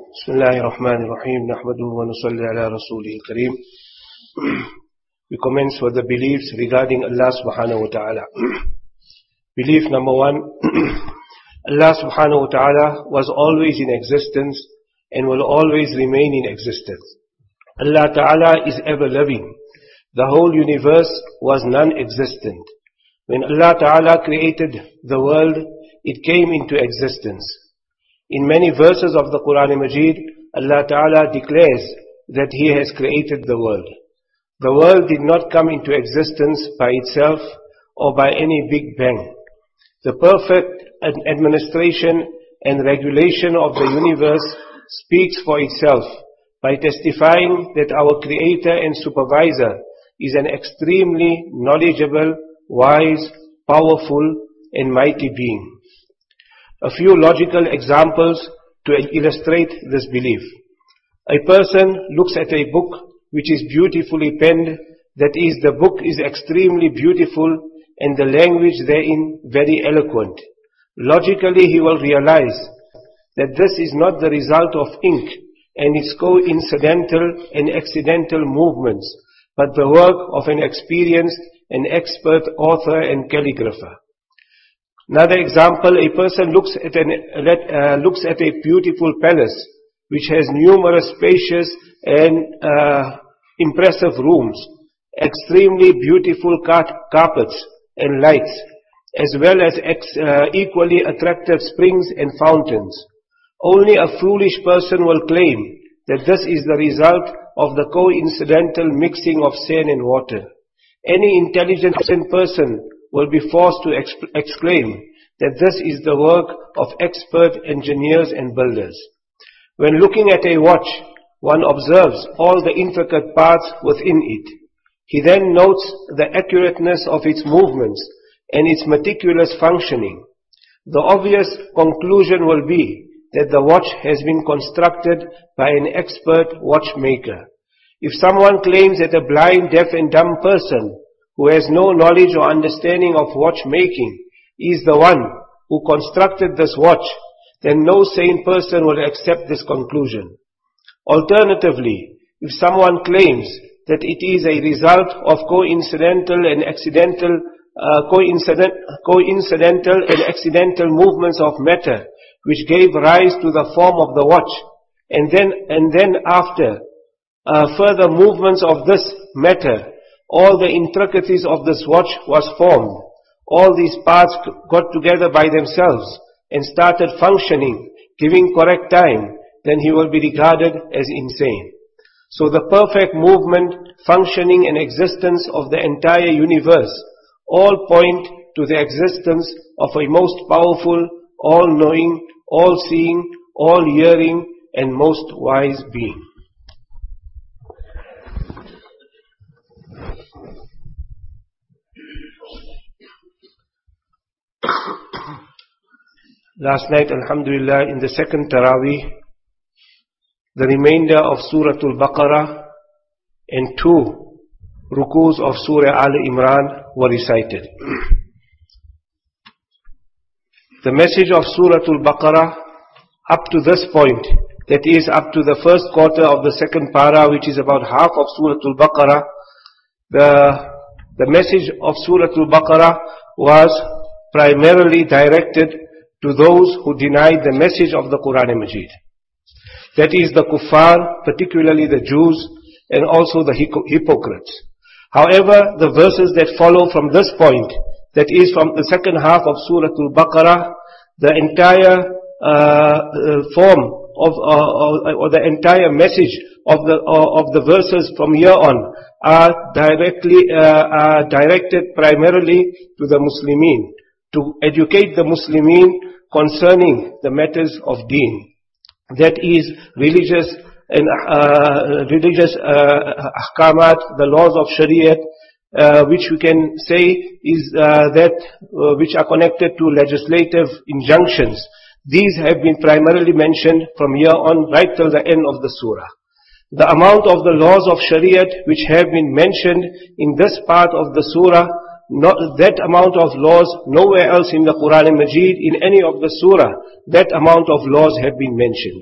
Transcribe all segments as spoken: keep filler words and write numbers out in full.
بسم الله الرحمن الرحيم نحمده ونصلي على رسوله الكريم. We commence with the beliefs regarding Allah subhanahu wa ta'ala. Belief number one, Allah subhanahu wa ta'ala was always in existence and will always remain in existence. Allah ta'ala is ever living. The whole universe was non-existent. When Allah ta'ala created the world, it came into existence. In many verses of the Quran Majid, Allah Ta'ala declares that He has created the world. The world did not come into existence by itself or by any big bang. The perfect administration and regulation of the universe speaks for itself by testifying that our Creator and Supervisor is an extremely knowledgeable, wise, powerful and mighty being. A few logical examples to illustrate this belief. A person looks at a book which is beautifully penned, that is, the book is extremely beautiful and the language therein very eloquent. Logically he will realize that this is not the result of ink and its coincidental and accidental movements, but the work of an experienced and expert author and calligrapher. Another example, a person looks at, an, uh, looks at a beautiful palace which has numerous spacious and uh, impressive rooms, extremely beautiful car- carpets and lights, as well as ex- uh, equally attractive springs and fountains. Only a foolish person will claim that this is the result of the coincidental mixing of sand and water. Any intelligent person will be forced to exc- exclaim that this is the work of expert engineers and builders. When looking at a watch, one observes all the intricate parts within it. He then notes the accurateness of its movements and its meticulous functioning. The obvious conclusion will be that the watch has been constructed by an expert watchmaker. If someone claims that a blind, deaf and dumb person who has no knowledge or understanding of watchmaking is the one who constructed this watch, then no sane person will accept this conclusion. Alternatively, if someone claims that it is a result of coincidental and accidental, uh, coincident, coincidental and accidental movements of matter which gave rise to the form of the watch, and then and then after uh, further movements of this matter, all the intricacies of this watch was formed. All these parts got together by themselves and started functioning, giving correct time, then he will be regarded as insane. So the perfect movement, functioning and existence of the entire universe all point to the existence of a most powerful, all-knowing, all-seeing, all-hearing and most wise being. Last night, alhamdulillah, in the second Taraweeh, the remainder of Surah Al-Baqarah and two rukus of Surah Al-Imran were recited. The message of Surah Al-Baqarah up to this point, that is up to the first quarter of the second para, which is about half of Surah Al-Baqarah, the, the message of Surah Al-Baqarah was primarily directed to those who denied the message of the Quran Majid. That is the kuffar, particularly the Jews, and also the hypocrites. However, the verses that follow from this point, that is from the second half of Surah Al-Baqarah, the entire uh, form of, uh, or the entire message of the uh, of the verses from here on are directly uh, are directed primarily to the Muslimin, to educate the Muslimin concerning the matters of deen. That is religious and uh, religious uh, ahkamat, the laws of Shariat, uh, which we can say is uh, that uh, which are connected to legislative injunctions. These have been primarily mentioned from here on right till the end of the surah. The amount of the laws of Shariat which have been mentioned in this part of the surah, not that amount of laws nowhere else in the Quran Majid, in any of the surah, that amount of laws have been mentioned.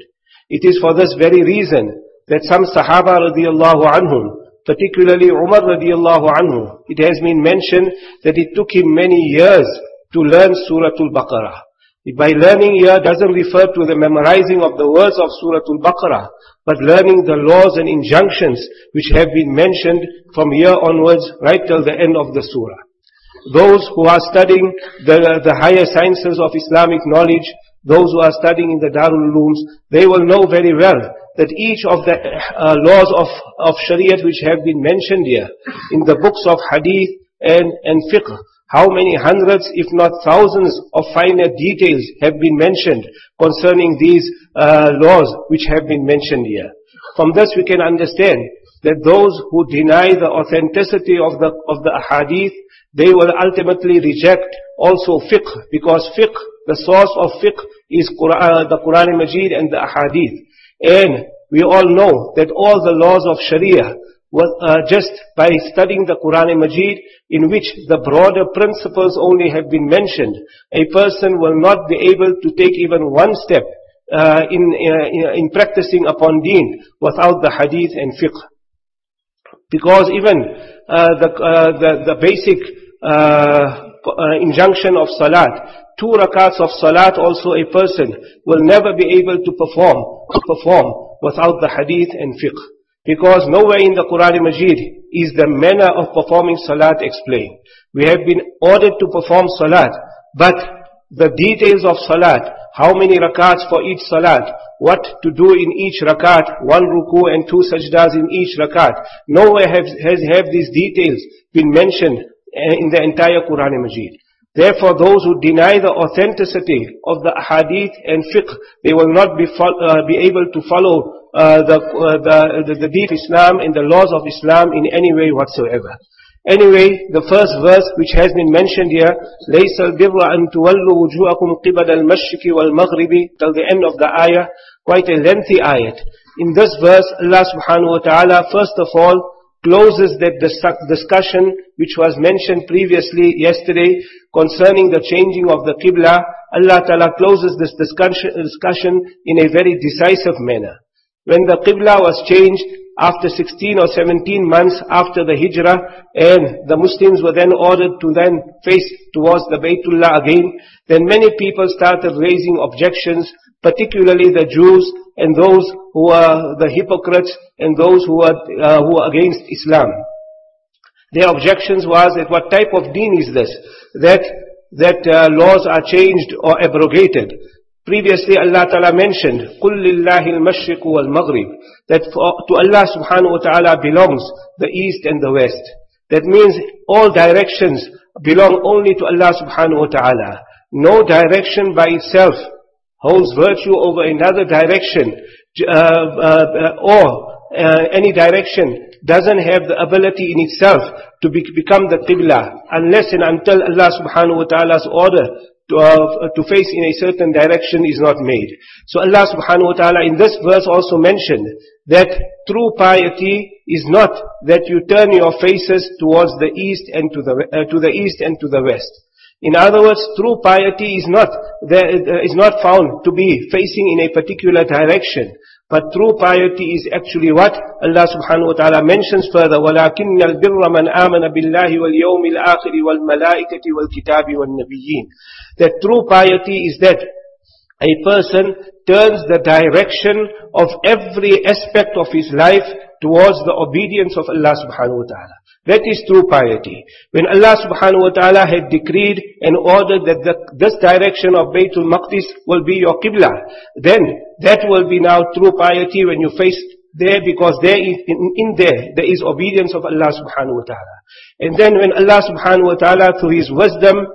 It is for this very reason that some Sahaba radiallahu anhum, particularly Umar radiallahu anhu, it has been mentioned that it took him many years to learn Surah Al-Baqarah. By learning here doesn't refer to the memorizing of the words of Surah Al-Baqarah, but learning the laws and injunctions which have been mentioned from here onwards right till the end of the surah. Those who are studying the, the higher sciences of Islamic knowledge, those who are studying in the Darul Ulooms, they will know very well that each of the uh, laws of, of Shariat which have been mentioned here in the books of Hadith and, and Fiqh, how many hundreds, if not thousands of finer details have been mentioned concerning these uh, laws which have been mentioned here. From this we can understand that those who deny the authenticity of the, of the ahadith, they will ultimately reject also fiqh, because fiqh, the source of fiqh is Quran, the Quran Majid and the ahadith. And we all know that all the laws of Sharia, was uh, just by studying the Quran Majid, in which the broader principles only have been mentioned, a person will not be able to take even one step uh, in, uh, in practicing upon deen without the hadith and fiqh. Because even uh, the, uh, the the basic uh, uh, injunction of salat, two rakats of salat also a person will never be able to perform to perform without the hadith and fiqh. Because nowhere in the Quran Majid is the manner of performing salat explained. We have been ordered to perform salat, but the details of salat, how many rakats for each salat, what to do in each rakat, one ruku and two sajdas in each rakat, nowhere has, has have these details been mentioned in the entire Quran Majid. Therefore, those who deny the authenticity of the hadith and fiqh, they will not be uh, be able to follow uh, the, uh, the the the deed of Islam and the laws of Islam in any way whatsoever. Anyway, the first verse which has been mentioned here, لَيْسَ الْبِرَّ أَن تُوَلُّوا وُجُوهَكُمْ قِبَلَ الْمَشْرِقِ وَالْمَغْرِبِ, till the end of the ayah, quite a lengthy ayat. In this verse, Allah subhanahu wa ta'ala first of all closes that discussion which was mentioned previously yesterday concerning the changing of the Qibla. Allah Ta'ala closes this discussion, discussion in a very decisive manner. When the Qibla was changed after sixteen or seventeen months after the Hijrah, and the Muslims were then ordered to then face towards the Baytullah again, then many people started raising objections, particularly the Jews and those who are the hypocrites and those who are, uh, who are against Islam. Their objections was that what type of deen is this? That, that uh, laws are changed or abrogated. Previously Allah Ta'ala mentioned, قُلْ لِلَّهِ الْمَشْرِقُ وَالْمَغْرِبُ, that for, to Allah subhanahu wa ta'ala belongs the east and the west. That means all directions belong only to Allah subhanahu wa ta'ala. No direction by itself holds virtue over another direction, uh, uh, or uh, any direction doesn't have the ability in itself to be, become the Qibla, unless and until Allah subhanahu wa ta'ala's order to, uh, to face in a certain direction is not made. So Allah subhanahu wa ta'ala in this verse also mentioned that true piety is not that you turn your faces towards the east and to the, uh, to the east and to the west. In other words, true piety is not, there, is not found to be facing in a particular direction. But true piety is actually what Allah subhanahu wa ta'ala mentions further, وَلَكِنَّ الْبِرَّ مَنْ آمَنَ بِاللَّهِ وَالْيَوْمِ الْآخِرِ وَالْمَلَائِكَةِ وَالْكِتَابِ وَالنَّبِيِّينَ. That true piety is that a person turns the direction of every aspect of his life towards the obedience of Allah subhanahu wa ta'ala. That is true piety. When Allah subhanahu wa ta'ala had decreed and ordered that the, this direction of Baytul Maqdis will be your Qibla, then that will be now true piety when you face there, because there is, in, in there, there is obedience of Allah subhanahu wa ta'ala. And then when Allah subhanahu wa ta'ala through His wisdom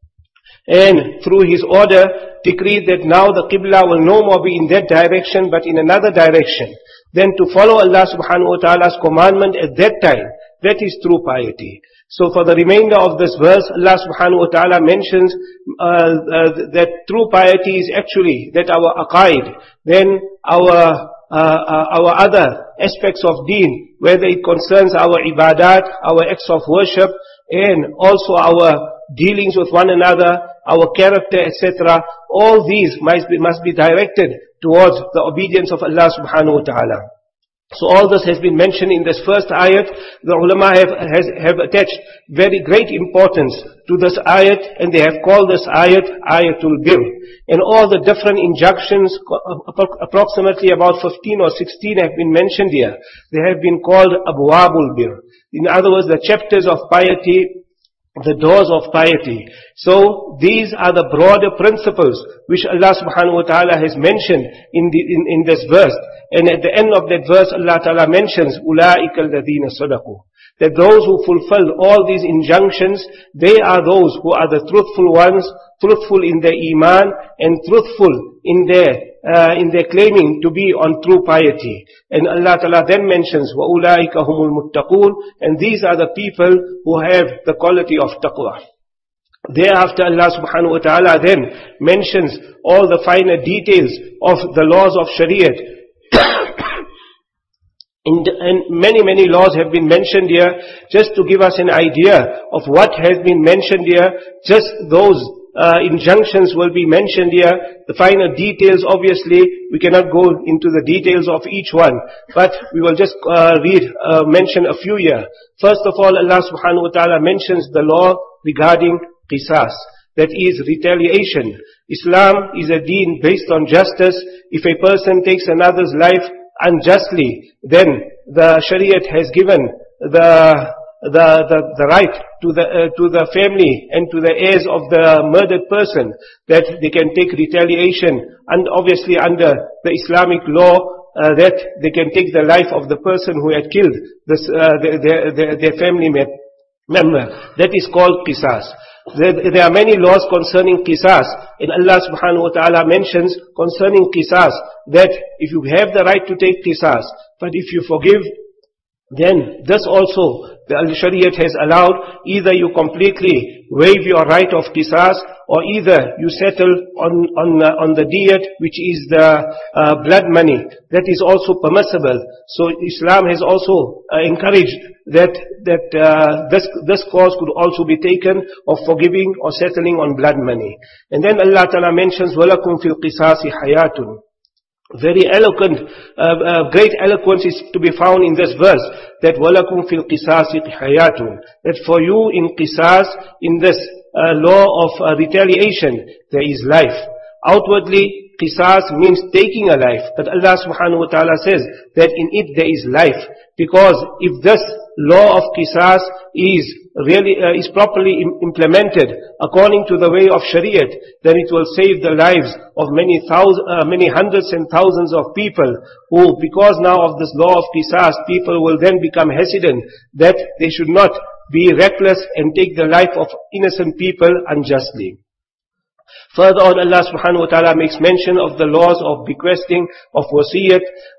and through His order decreed that now the Qibla will no more be in that direction but in another direction, then to follow Allah subhanahu wa ta'ala's commandment at that time, that is true piety. So for the remainder of this verse, Allah subhanahu wa ta'ala mentions uh, uh, that true piety is actually that our aqaid, then our uh, uh, our other aspects of deen, whether it concerns our ibadat, our acts of worship, and also our dealings with one another, our character, et cetera. All these must be, must be directed towards the obedience of Allah subhanahu wa ta'ala. So all this has been mentioned in this first ayat. The ulama have, has, have attached very great importance to this ayat, and they have called this ayat Ayatul Bir. And all the different injunctions, approximately about fifteen or sixteen have been mentioned here. They have been called Abwabul Bir. In other words, the chapters of piety, the doors of piety. So these are the broader principles which Allah subhanahu wa ta'ala has mentioned in, the, in, in this verse. And at the end of that verse, Allah ta'ala mentions, أُولَٰئِكَ الَّذِينَ صَدَقُوا, that those who fulfill all these injunctions, they are those who are the truthful ones, truthful in their iman, and truthful in their uh, in their claiming to be on true piety. And Allah ta'ala then mentions, وَأُولَٰئِكَ هُمُ الْمُتَّقُونَ, and these are the people who have the quality of taqwa. Thereafter Allah subhanahu wa ta'ala then mentions all the finer details of the laws of Shariat. And many, many laws have been mentioned here, just to give us an idea of what has been mentioned here. Just those uh, injunctions will be mentioned here. The finer details, obviously, we cannot go into the details of each one, but we will just uh, read, uh, mention a few here. First of all, Allah subhanahu wa ta'ala mentions the law regarding qisas, that is retaliation. Islam is a deen based on justice. If a person takes another's life unjustly, then the Shariat has given the the the, the right to the uh, to the family and to the heirs of the murdered person that they can take retaliation, and obviously under the Islamic law uh, that they can take the life of the person who had killed this uh, their, their their family member. That is called qisas. There, there are many laws concerning qisas, and Allah subhanahu wa ta'ala mentions concerning qisas that if you have the right to take qisas, but if you forgive, then this also the Shariat has allowed. Either you completely waive your right of qisas, or either you settle on on uh, on the diyat, which is the uh, blood money. That is also permissible. So Islam has also uh, encouraged that that uh, this this cause could also be taken of forgiving or settling on blood money. And then Allah Ta'ala mentions, وَلَكُمْ فِي الْقِصَاصِ حَيَاتٌ. Very eloquent, uh, uh, great eloquence is to be found in this verse, that وَلَكُمْ فِي الْقِصَاصِ حَيَاتٌ, that for you in qisas, in this uh, law of uh, retaliation, there is life. Outwardly, qisas means taking a life, but Allah subhanahu wa ta'ala says that in it there is life, because if this law of qisas is really uh, is properly im- implemented according to the way of Shariat, then it will save the lives of many thousands, uh, many hundreds and thousands of people who, because now of this law of qisas, people will then become hesitant that they should not be reckless and take the life of innocent people unjustly. Further on, Allah subhanahu wa ta'ala makes mention of the laws of bequesting, of wasiyat,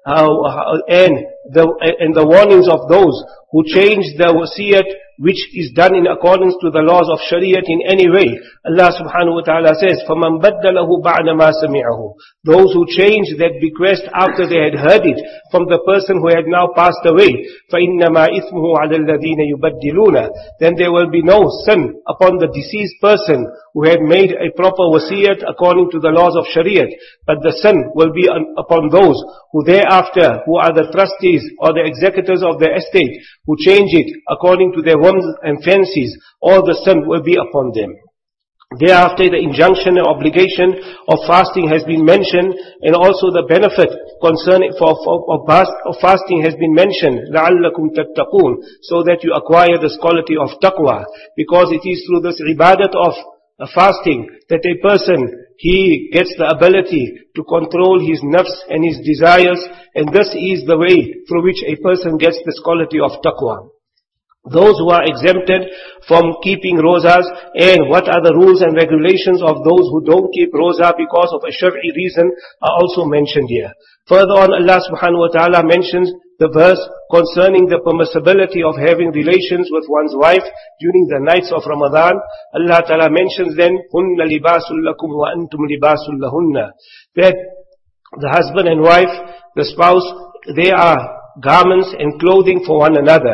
uh, and the and the warnings of those who change the wasiyat which is done in accordance to the laws of Shariat in any way. Allah subhanahu wa ta'ala says, فَمَنْ بَدَّلَهُ بَعْدَ مَا سَمِعَهُ. Those who change that bequest after they had heard it from the person who had now passed away, فَإِنَّمَا إِثْمُهُ عَلَى الَّذِينَ يُبَدِّلُونَ. Then there will be no sin upon the deceased person who had made a proper wasiyat according to the laws of Shariat, but the sin will be upon those who thereafter, who are the trustees or the executors of the estate, who change it according to their whims and fancies. All the sin will be upon them. Thereafter, the injunction and obligation of fasting has been mentioned, and also the benefit concerning for, for of, of fasting has been mentioned. لَعَلَّكُمْ تَتَّقُونَ, so that you acquire this quality of taqwa, because it is through this ibadat of uh, fasting that a person, he gets the ability to control his nafs and his desires, and this is the way through which a person gets this quality of taqwa. Those who are exempted from keeping rozas, and what are the rules and regulations of those who don't keep roza because of a shari'i reason, are also mentioned here. Further on, Allah subhanahu wa ta'ala mentions the verse concerning the permissibility of having relations with one's wife during the nights of Ramadan. Allah ta'ala mentions then, هُنَّ لِبَاسٌ لَكُمْ وَأَنْتُمْ لِبَاسٌ لَهُنَّ, that the husband and wife, the spouse, they are garments and clothing for one another.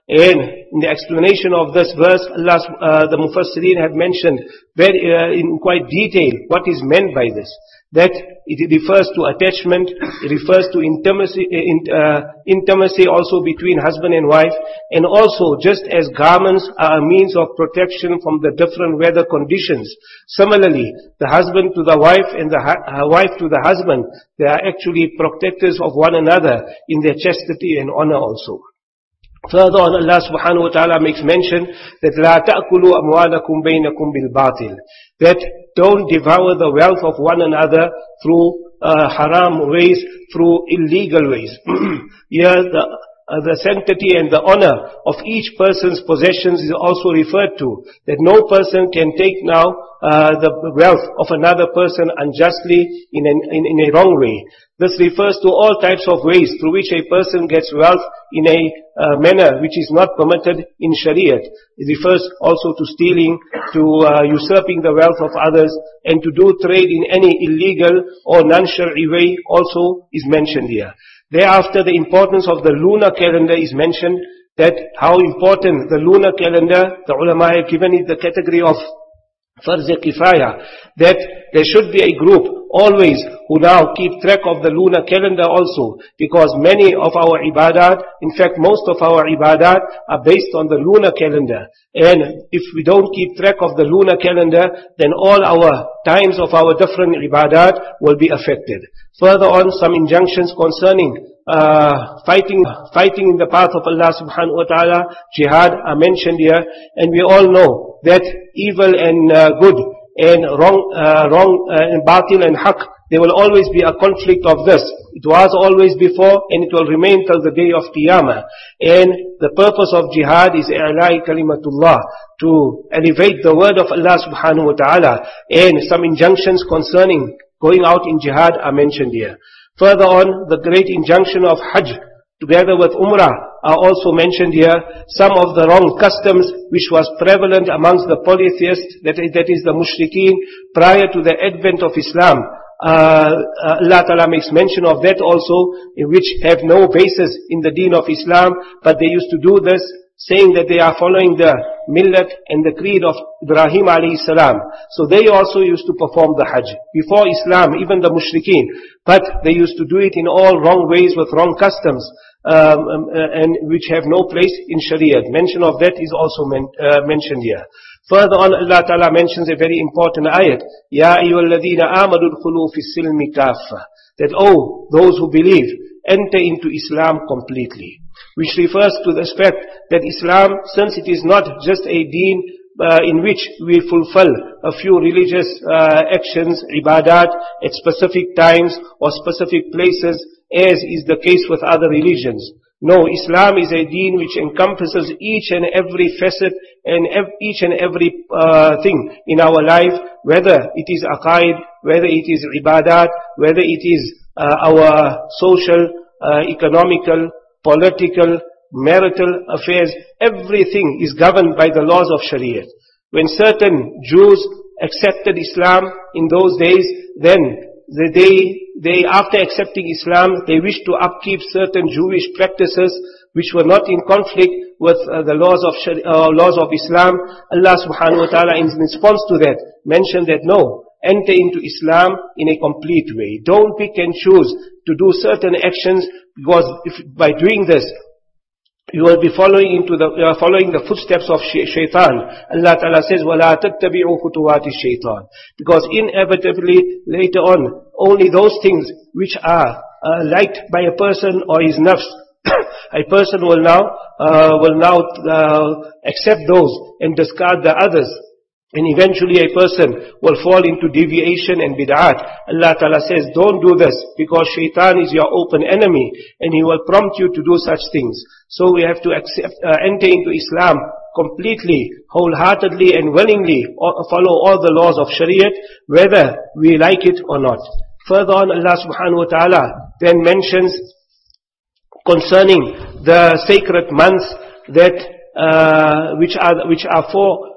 And in the explanation of this verse, Allah, uh, the Mufassirin have mentioned very, uh, in quite detail what is meant by this. That it refers to attachment, it refers to intimacy, uh, intimacy also between husband and wife, and also just as garments are a means of protection from the different weather conditions, similarly, the husband to the wife and the uh, wife to the husband, they are actually protectors of one another in their chastity and honor also. Further on, Allah subhanahu wa ta'ala makes mention that لَا تَأْكُلُوا أَمْوَالَكُمْ بَيْنَكُمْ بِالْبَاطِلِ, that don't devour the wealth of one another through uh, haram ways, through illegal ways. Here the, uh, the sanctity and the honor of each person's possessions is also referred to, that no person can take now uh, the wealth of another person unjustly in, an, in, in a wrong way. This refers to all types of ways through which a person gets wealth in a uh, manner which is not permitted in Shariat. It refers also to stealing, to uh, usurping the wealth of others, and to do trade in any illegal or non-Shari'i way also is mentioned here. Thereafter, the importance of the lunar calendar is mentioned, that how important the lunar calendar, the ulama have given it the category of Farz Kifaya, that there should be a group always who now keep track of the lunar calendar also, because many of our ibadat, in fact most of our ibadat are based on the lunar calendar. And if we don't keep track of the lunar calendar, then all our times of our different ibadat will be affected. Further on, some injunctions concerning uh, fighting, fighting in the path of Allah subhanahu wa ta'ala, jihad are mentioned here, and we all know that evil and uh, good and wrong, uh, wrong uh, and batil and haqq, there will always be a conflict of this. It was always before, and it will remain till the day of Qiyamah. And the purpose of jihad is i'la'i kalimatullah, to elevate the word of Allah subhanahu wa ta'ala. And some injunctions concerning going out in jihad are mentioned here. Further on, the great injunction of Hajj together with Umrah are also mentioned here. Some of the wrong customs which was prevalent amongst the polytheists, that is, that is the mushrikeen, prior to the advent of Islam. Uh, Allah Ta'ala makes mention of that also, in which have no basis in the deen of Islam, but they used to do this, saying that they are following the millat and the creed of Ibrahim alayhi salam. So they also used to perform the Hajj before Islam, even the mushrikeen, but they used to do it in all wrong ways with wrong customs, um, um, uh, and which have no place in Shariat. Mention of that is also men, uh, mentioned here. Further on, Allah Ta'ala mentions a very important ayat, Ya ayyuhalladhina amanu udkhulu fis silmi kaffa, that oh, those who believe, enter into Islam completely. Which refers to the fact that Islam, since it is not just a deen uh, in which we fulfill a few religious uh, actions, ibadat, at specific times or specific places, as is the case with other religions. No, Islam is a deen which encompasses each and every facet and ev- each and every uh, thing in our life, whether it is aqaid, whether it is ibadat, whether it is uh, our social, uh, economical, political, marital affairs, everything is governed by the laws of Shariah. When certain Jews accepted Islam in those days, then they, they, after accepting Islam, they wished to upkeep certain Jewish practices which were not in conflict with uh, the laws of Shari- uh, laws of Islam. Allah subhanahu wa ta'ala, in response to that, mentioned that no, enter into Islam in a complete way. Don't pick and choose to do certain actions, because if, by doing this, you will be following into the uh, following the footsteps of sh- shaitan. Allah Ta'ala says, وَلَا تَتَّبِعُوا خُطُوَاتِ الشَّيْطَانِ, because inevitably later on, only those things which are uh, liked by a person or his nafs, a person will now uh, will now uh, accept those and discard the others. And eventually a person will fall into deviation and bid'at. Allah Ta'ala says, don't do this, because shaitan is your open enemy and he will prompt you to do such things. So we have to accept, uh, enter into Islam completely, wholeheartedly and willingly, or follow all the laws of Shariat, whether we like it or not. Further on, Allah subhanahu wa ta'ala then mentions concerning the sacred months that uh, which are which are four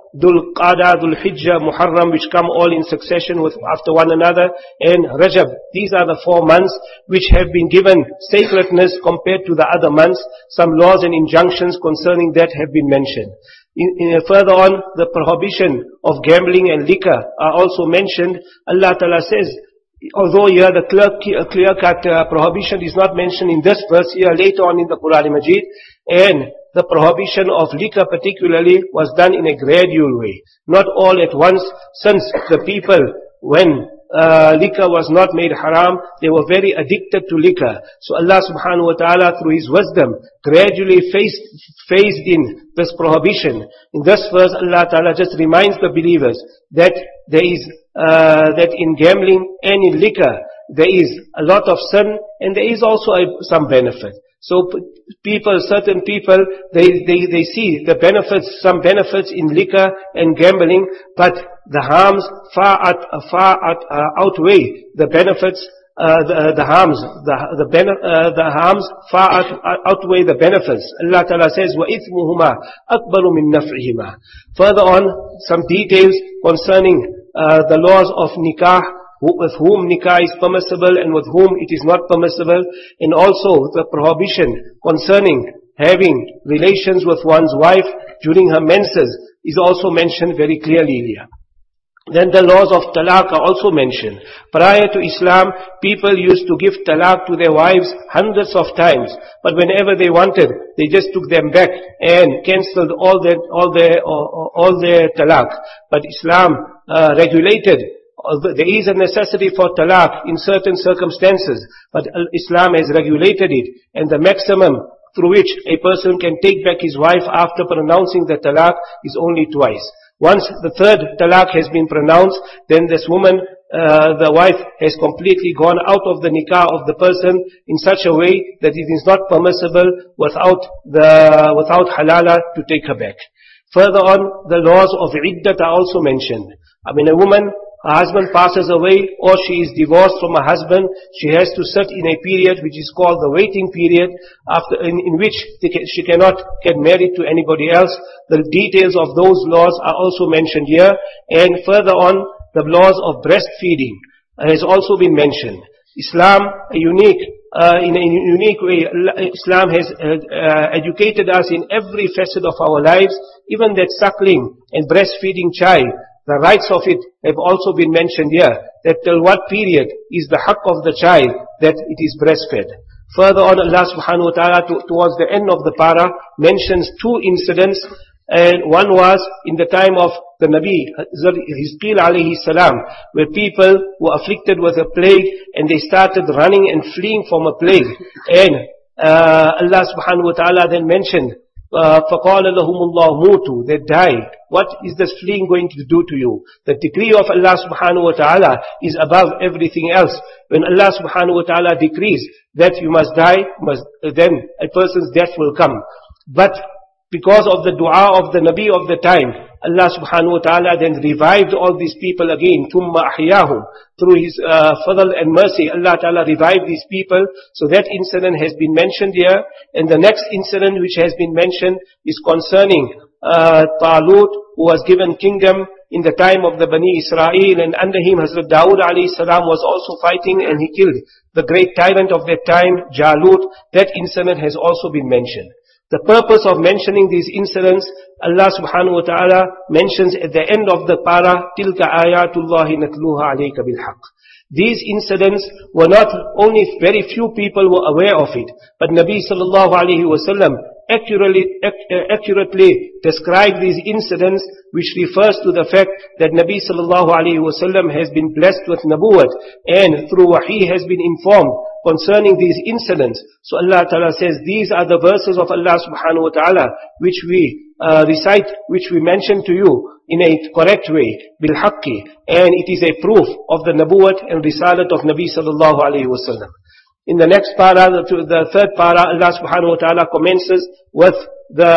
Dhul Qada, Dhul Hijjah, Muharram, which come all in succession with after one another, and Rajab. These are the four months which have been given sacredness compared to the other months. Some laws and injunctions concerning that have been mentioned. In, in, further on, the prohibition of gambling and liquor are also mentioned. Allah Ta'ala says, although here the clear, clear-cut uh, prohibition is not mentioned in this verse, here later on in the Quran Majid, and the prohibition of liquor particularly was done in a gradual way, not all at once, since the people, when uh, liquor was not made haram, they were very addicted to liquor. So Allah subhanahu wa ta'ala, through His wisdom, gradually phased, phased in this prohibition. In this verse, Allah ta'ala just reminds the believers that there is Uh, that in gambling and in liquor, there is a lot of sin and there is also a, some benefit. So people, certain people, they, they, they see the benefits, some benefits in liquor and gambling, but the harms far, out, far out, uh, outweigh the benefits, uh, the, the harms, the, the, bene- uh, the harms far out, outweigh the benefits. Allah Ta'ala says, وَإِثْمُهُمَا أَكْبَرُ مِن نَفْعِهِمَا. Further on, some details concerning Uh, the laws of nikah, who, with whom nikah is permissible and with whom it is not permissible, and also the prohibition concerning having relations with one's wife during her menses is also mentioned very clearly here. Then the laws of talaq are also mentioned. Prior to Islam, people used to give talaq to their wives hundreds of times, but whenever they wanted, they just took them back and cancelled all their all their all, all their talaq. But Islam uh, regulated. There is a necessity for talaq in certain circumstances, but Islam has regulated it, and the maximum through which a person can take back his wife after pronouncing the talaq is only twice. Once the third talaq has been pronounced, then this woman, uh, the wife, has completely gone out of the nikah of the person in such a way that it is not permissible without the without halala to take her back. Further on, the laws of iddat are also mentioned. I mean, a woman, her husband passes away or she is divorced from her husband, she has to sit in a period which is called the waiting period, after in, in which can, she cannot get married to anybody else. The details of those laws are also mentioned here. And further on, the laws of breastfeeding has also been mentioned. Islam, a unique, uh, in a unique way, Islam has uh, uh, educated us in every facet of our lives, even that suckling and breastfeeding child. The rights of it have also been mentioned here, that till what period is the haqq of the child that it is breastfed. Further on, Allah subhanahu wa ta'ala to, towards the end of the para mentions two incidents, and one was in the time of the Nabi Hizqeel alayhi salam, where people were afflicted with a plague and they started running and fleeing from a plague, and uh, Allah subhanahu wa ta'ala then mentioned, Uh, فَقَالَ لَهُمُ اللَّهُ مُوتُوا, they died. What is this fleeing going to do to you? The decree of Allah subhanahu wa ta'ala is above everything else. When Allah subhanahu wa ta'ala decrees that you must die, must, then a person's death will come. But because of the dua of the Nabi of the time, Allah subhanahu wa ta'ala then revived all these people again. ثُمَّ أَحْيَاهُمْ. Through His uh, fadl and mercy, Allah ta'ala revived these people. So that incident has been mentioned here. And the next incident which has been mentioned is concerning uh, Talut, who was given kingdom in the time of the Bani Israel, and under him Hazrat Dawood alayhi salam was also fighting, and he killed the great tyrant of that time, Jalut. That incident has also been mentioned. The purpose of mentioning these incidents, Allah subhanahu wa ta'ala mentions at the end of the para, tilka ayatullahi natluha alayka bilhaq. These incidents were not only very few people were aware of it, but Nabi sallallahu alayhi wa sallam accurately, accurately described these incidents, which refers to the fact that Nabi sallallahu alayhi wa sallam has been blessed with nabuwat, and through wahi has been informed concerning these incidents. So Allah Ta'ala says, these are the verses of Allah subhanahu wa ta'ala which we uh, recite, which we mention to you in a correct way, bil haqqi, and it is a proof of the nabuwat and risalat of Nabi sallallahu alayhi wa sallam. In the next para, the, the third para, Allah subhanahu wa ta'ala commences with the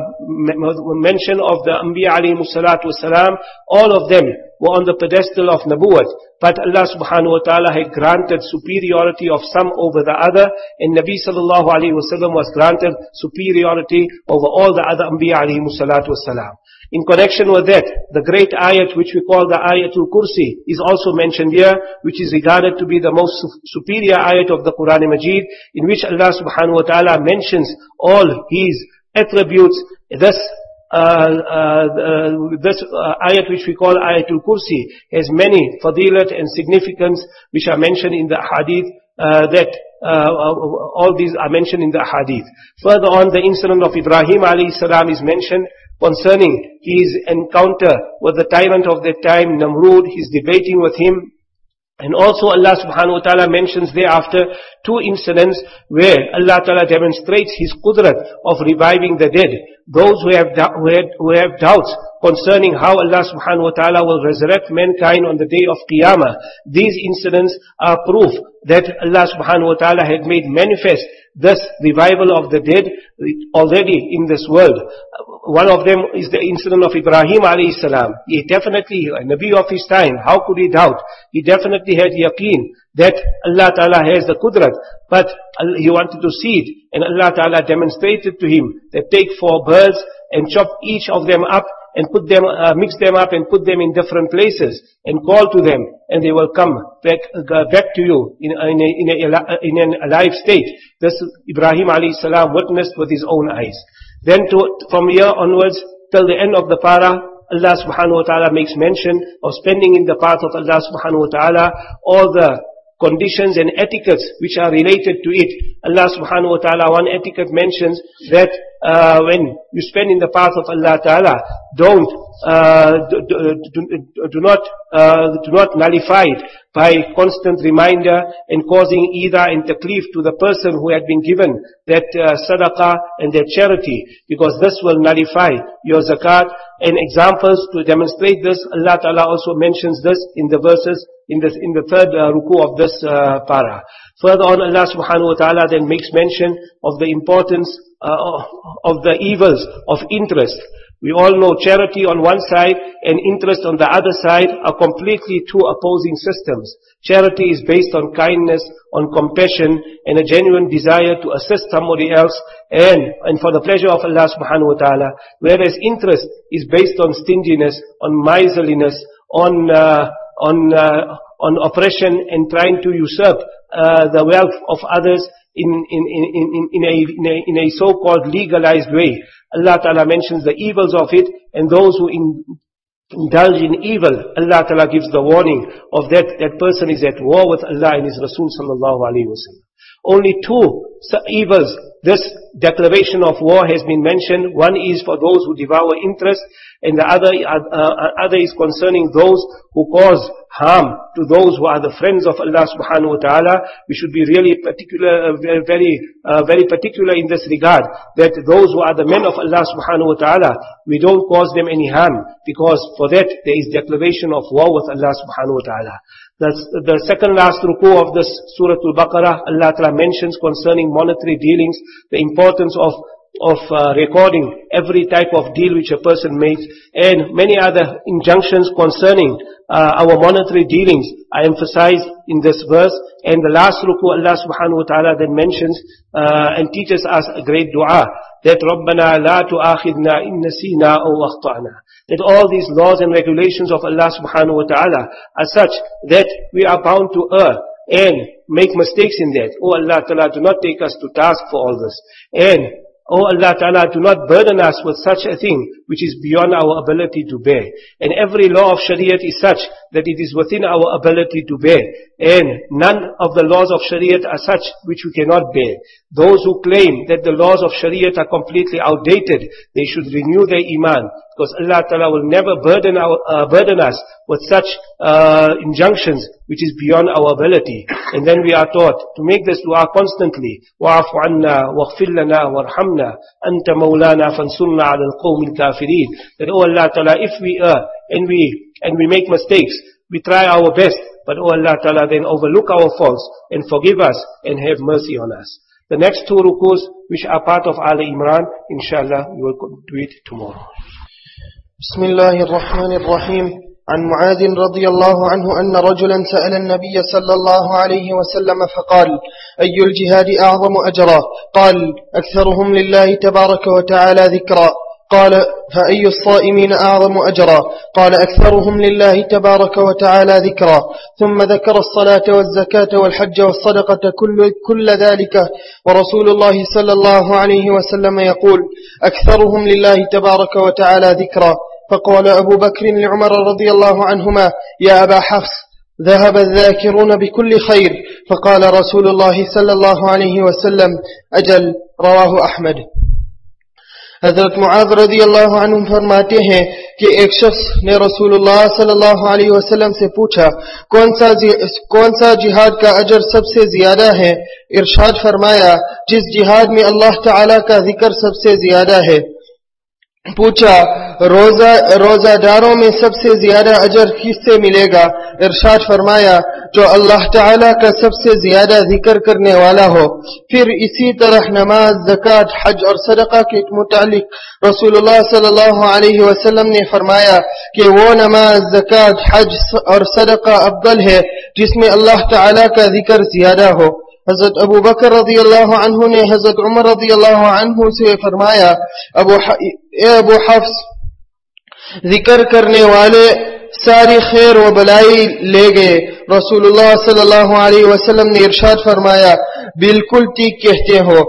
mention of the Anbiya alayhimu salatu wasalam. All of them were on the pedestal of Nabuwat, but Allah subhanahu wa ta'ala had granted superiority of some over the other, and Nabi sallallahu alayhi wa sallam was granted superiority over all the other Anbiya alayhimu salatu wasalam. In connection with that, the great ayat which we call the Ayatul Kursi is also mentioned here, which is regarded to be the most superior ayat of the Quran Majid, in which Allah subhanahu wa ta'ala mentions all His attributes. Thus, Uh, uh, uh, this uh, ayat which we call Ayatul Kursi has many fadilat and significance which are mentioned in the hadith, uh, that uh, all these are mentioned in the hadith. Further on, the incident of Ibrahim alayhi salam is mentioned concerning his encounter with the tyrant of that time, Namrud. He's debating with him. And also Allah subhanahu wa ta'ala mentions thereafter two incidents where Allah ta'ala demonstrates His qudrat of reviving the dead. Those who have, who have, who have doubts concerning how Allah subhanahu wa ta'ala will resurrect mankind on the day of Qiyamah, these incidents are proof that Allah subhanahu wa ta'ala had made manifest this revival of the dead already in this world. One of them is the incident of Ibrahim alayhi salam. He definitely, a Nabi of his time, how could he doubt? He definitely had yaqeen that Allah Ta'ala has the qudrat, but he wanted to see it, and Allah Ta'ala demonstrated to him that take four birds and chop each of them up and put them, uh, mix them up and put them in different places and call to them, and they will come back, uh, back to you in, in, a, in, a, in an alive state. This Ibrahim alayhi salam witnessed with his own eyes. Then to, from here onwards till the end of the parah, Allah subhanahu wa ta'ala makes mention of spending in the path of Allah subhanahu wa ta'ala, all the conditions and etiquettes which are related to it. Allah subhanahu wa ta'ala, one etiquette mentions that uh, when you spend in the path of Allah ta'ala, don't uh, do, do, do not uh, do not nullify it by constant reminder and causing either and taklif to the person who had been given that uh, sadaqah and that charity, because this will nullify your zakat. And examples to demonstrate this, Allah ta'ala also mentions this in the verses in the in the third uh, ruku of this uh, para. Further on, Allah subhanahu wa ta'ala then makes mention of the importance uh, of the evils of interest. We all know charity on one side and interest on the other side are completely two opposing systems. Charity is based on kindness, on compassion, and a genuine desire to assist somebody else and, and for the pleasure of Allah subhanahu wa ta'ala. Whereas interest is based on stinginess, on miserliness, on, uh, on, uh, on oppression and trying to usurp uh, the wealth of others in, in, in, in, in a, in a, in a so-called legalized way. Allah Ta'ala mentions the evils of it, and those who in, indulge in evil, Allah Ta'ala gives the warning of that, that person is at war with Allah and His Rasul Sallallahu Alaihi Wasallam. Only two evils, this declaration of war has been mentioned. One is for those who devour interest, and the other, uh, other is concerning those who cause harm to those who are the friends of Allah subhanahu wa ta'ala. We should be really particular, very, very, uh, very particular in this regard, that those who are the men of Allah subhanahu wa ta'ala, we don't cause them any harm, because for that there is declaration of war with Allah subhanahu wa ta'ala. The, the second last ruku of this Surah Al-Baqarah, Allah Ta'ala mentions concerning monetary dealings, the importance of of uh, recording every type of deal which a person makes, and many other injunctions concerning uh, our monetary dealings are emphasized in this verse. And the last ruku, Allah subhanahu wa ta'ala then mentions uh, and teaches us a great dua, that رَبَّنَا لَا تُؤَاخِذْنَا إِن نَسِينَا أَوْ أَخْطَأْنَا. That all these laws and regulations of Allah subhanahu wa ta'ala are such that we are bound to err and make mistakes in that. Oh Allah Ta'ala, do not take us to task for all this. And oh Allah Ta'ala, do not burden us with such a thing which is beyond our ability to bear. And every law of Shariat is such that it is within our ability to bear. And none of the laws of Shariat are such which we cannot bear. Those who claim that the laws of Shariat are completely outdated, they should renew their iman, because Allah Ta'ala will never burden, our, uh, burden us with such uh, injunctions which is beyond our ability. And then we are taught to make this dua constantly. وَعَفُ عَنَّا وَاغْفِرْ لَنَا وَارْحَمْنَا أَنْتَ مَوْلَانَا فَانْصُرْنَا عَلَى الْقَوْمِ الْكَافِرِينَ. That, oh Allah Ta'ala, if we err and we, and we make mistakes, we try our best, but oh Allah Ta'ala, then overlook our faults and forgive us and have mercy on us. The next two rukus, which are part of Al Imran, inshallah, we will do it tomorrow. Bismillahir Rahmanir Rahim. عن معاذ رضي الله عنه أن رجلا سأل النبي صلى الله عليه وسلم فقال: أي الجهاد أعظم أجرا؟ قال: أكثرهم لله تبارك وتعالى ذكرا. قال فأي الصائمين أعظم أجرا قال أكثرهم لله تبارك وتعالى ذكرا ثم ذكر الصلاة والزكاة والحج والصدقة كل, كل ذلك ورسول الله صلى الله عليه وسلم يقول أكثرهم لله تبارك وتعالى ذكرا فقال أبو بكر لعمر رضي الله عنهما يا أبا حفص ذهب الذاكرون بكل خير فقال رسول الله صلى الله عليه وسلم أجل رواه أحمد. हज़रत मुआज़ रज़ी अल्लाह अन्हु फरमाते हैं कि एक शख्स ने रसूलुल्लाह सल्लल्लाहु अलैहि वसल्लम से पूछा कौन सा कौन सा जिहाद का अजर सबसे ज्यादा है। इरशाद फरमाया जिस जिहाद में अल्लाह ताला का जिक्र सबसे ज्यादा है। पूछा रोजा रोजादारों में सबसे ज्यादा अजर किससे मिलेगा। इरशाद फरमाया जो अल्लाह ताला का सबसे ज्यादा जिक्र करने वाला हो। फिर इसी तरह नमाज ज़कात हज और सदका के मुतालिक रसूलुल्लाह सल्लल्लाहु अलैहि वसल्लम ने फरमाया कि वो नमाज ज़कात हज और सदका अफजल है जिसमें अल्लाह ताला का जिक्र ज्यादा हो। हज़रत अबू बकर रज़ी अल्लाह अन्हु ने हज़रत उमर रज़ी अल्लाह अन्हु से फरमाया अबू अबू हफ्स जिक्र करने वाले सारी खैर व भलाई ले गए। रसूलुल्लाह सल्लल्लाहु अलैहि वसल्लम ने इरशाद फरमाया बिल्कुल ठीक कहते हो।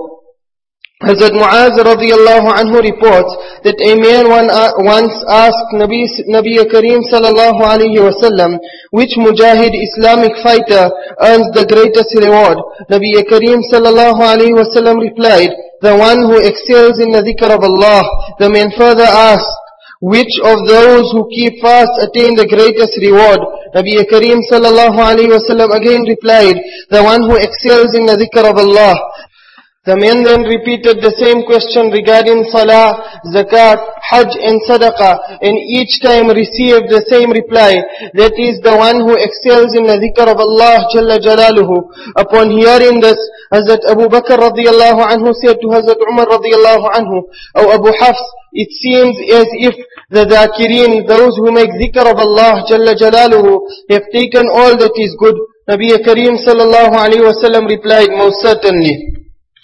Hazrat Muaz radiyallahu anhu reports that a man one, uh, once asked Nabi, Nabi Kareem sallallahu alayhi wasallam which mujahid Islamic fighter earns the greatest reward. Nabi Kareem sallallahu alayhi wasallam replied, the one who excels in the dhikr of Allah. The man further asked, which of those who keep fast attain the greatest reward? Nabi Kareem sallallahu alayhi wasallam again replied, the one who excels in the dhikr of Allah. The man then repeated the same question regarding salah, zakat, hajj and sadaqah, and each time received the same reply, that is the one who excels in the dhikr of Allah Jalla Jalaluhu. Upon hearing this, Hazrat Abu Bakr radiyallahu anhu said to Hazrat Umar radiyallahu anhu, O Abu Hafs, it seems as if the dhakirin, those who make dhikr of Allah Jalla Jalaluhu, have taken all that is good. Nabi Kareem sallallahu alayhi wa sallam replied, most certainly.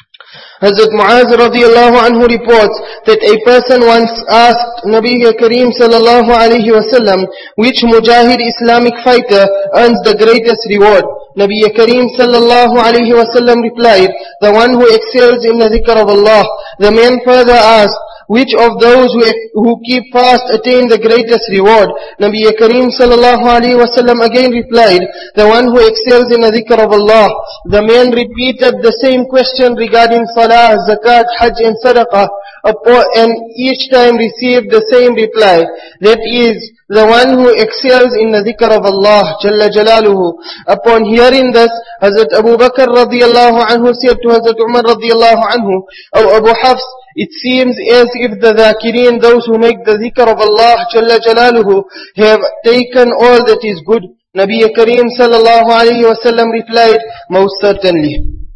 Hazrat Muaz radiyallahu anhu reports that a person once asked Nabi Kareem sallallahu alayhi wasallam which mujahid Islamic fighter earns the greatest reward. Nabi Kareem sallallahu alayhi wasallam replied, the one who excels in the dhikr of Allah. The man further asked, which of those who, who keep fast attain the greatest reward? Nabi Kareem sallallahu alayhi wasallam again replied, the one who excels in the dhikr of Allah. The man repeated the same question regarding salah, zakat, hajj and sadaqah, and each time received the same reply, that is, the one who excels in the dhikr of Allah Jalla Jalaluhu. Upon hearing this, Hazrat Abu Bakr radiyallahu anhu said to Hazrat Umar radiyallahu anhu, O Abu Hafs, it seems as if the dhakirin, those who make the dhikr of Allah Jalla Jalaluhu, have taken all that is good. Nabi Kareem sallallahu alayhi wa sallam replied, most certainly.